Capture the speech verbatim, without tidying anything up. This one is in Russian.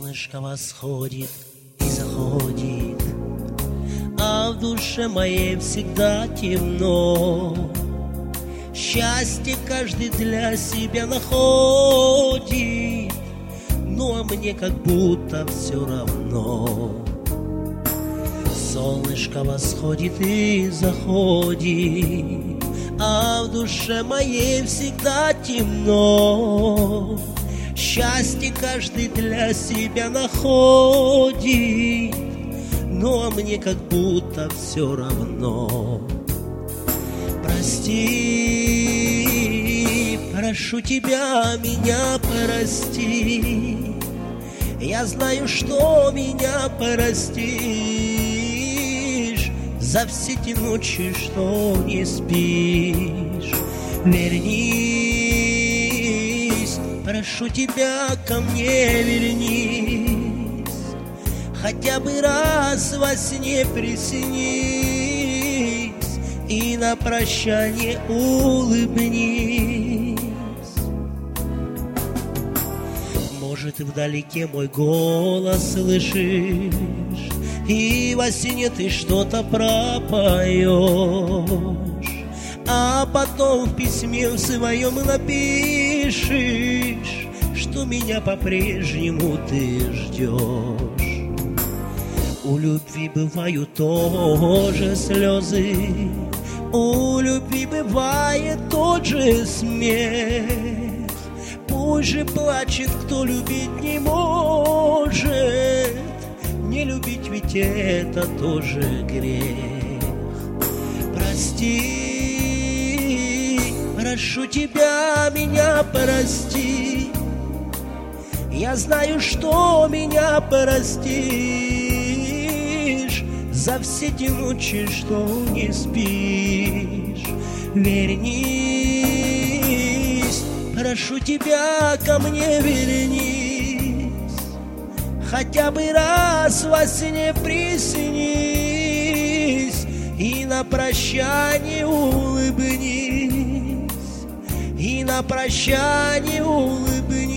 Солнышко восходит и заходит, а в душе моей всегда темно. Счастье каждый для себя находит, ну а мне как будто все равно. Солнышко восходит и заходит, а в душе моей всегда темно. Счастье каждый для себя находит, ну а мне как будто все равно. Прости, прошу тебя, меня прости. Я знаю, что меня простишь за все те ночи, что не спишь. Вернись, прошу тебя, ко мне вернись, хотя бы раз во сне приснись и на прощание улыбнись. Может, вдалеке мой голос слышишь, и во сне ты что-то пропоешь, а потом в письме в своем напишешь, что меня по-прежнему ты ждешь. У любви бывают тоже слезы, у любви бывает тот же смех. Пусть же плачет, кто любить не может, не любить ведь это тоже грех. Прости, прошу тебя, меня прости. Я знаю, что меня простишь за все те ночи, что не спишь. Вернись, прошу тебя, ко мне вернись, хотя бы раз во сне приснись и на прощание улыбнись, и на прощание улыбнись.